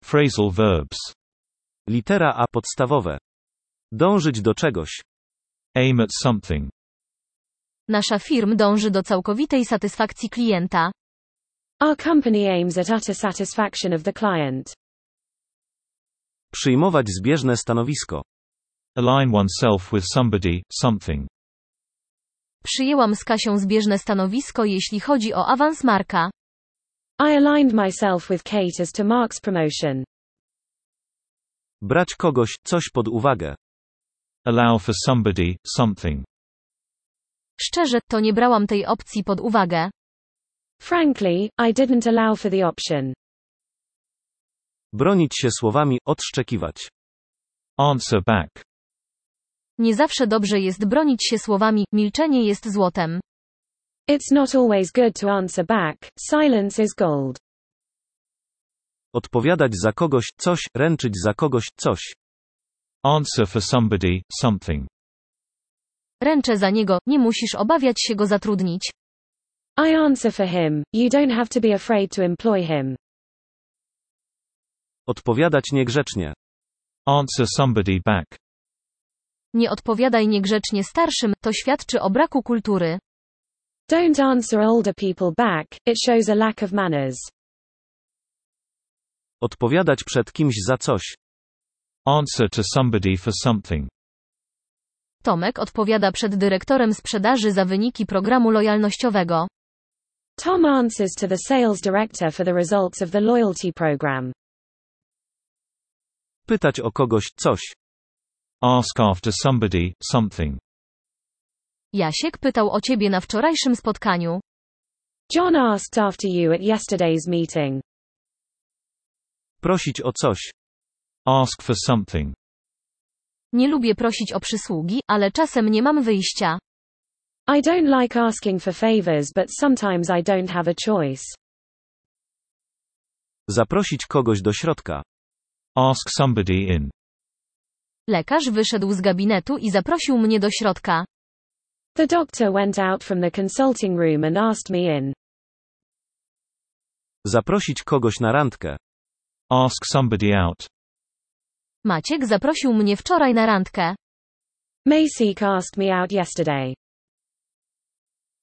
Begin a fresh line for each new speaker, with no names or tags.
Phrasal verbs.
Litera A podstawowe. Dążyć do czegoś.
Aim at something.
Nasza firma dąży do całkowitej satysfakcji klienta.
Our company aims at utter satisfaction of the client.
Przyjmować zbieżne stanowisko.
Align oneself with somebody, something.
Przyjęłam z Kasią zbieżne stanowisko, jeśli chodzi o awans Marka.
I aligned myself with Kate as to Mark's promotion.
Brać kogoś, coś pod uwagę.
Allow for somebody, something.
Szczerze, to nie brałam tej opcji pod uwagę.
Frankly, I didn't allow for the option.
Bronić się słowami, odszczekiwać.
Answer back.
Nie zawsze dobrze jest bronić się słowami, milczenie jest złotem.
It's not always good to answer back, silence is gold.
Odpowiadać za kogoś, coś, ręczyć za kogoś, coś.
Answer for somebody, something.
Ręczę za niego, nie musisz obawiać się go zatrudnić.
I answer for him, you don't have to be afraid to employ him.
Odpowiadać niegrzecznie.
Answer somebody back.
Nie odpowiadaj niegrzecznie starszym, to świadczy o braku kultury.
Don't answer older people back, it shows a lack of manners.
Odpowiadać przed kimś za coś.
Answer to somebody for something.
Tomek odpowiada przed dyrektorem sprzedaży za wyniki programu lojalnościowego.
Tom answers to the sales director for the results of the loyalty program.
Pytać o kogoś, coś.
Ask after somebody, something.
Jasiek pytał o ciebie na wczorajszym spotkaniu.
John asked after you at yesterday's meeting.
Prosić o coś.
Ask for something.
Nie lubię prosić o przysługi, ale czasem nie mam wyjścia.
I don't like asking for favors, but sometimes I don't have a choice.
Zaprosić kogoś do środka.
Ask somebody in.
Lekarz wyszedł z gabinetu i zaprosił mnie do środka.
The doctor went out from the consulting room and asked me in.
Zaprosić kogoś na randkę.
Ask somebody out.
Maciek zaprosił mnie wczoraj na randkę.
Maciek asked me out yesterday.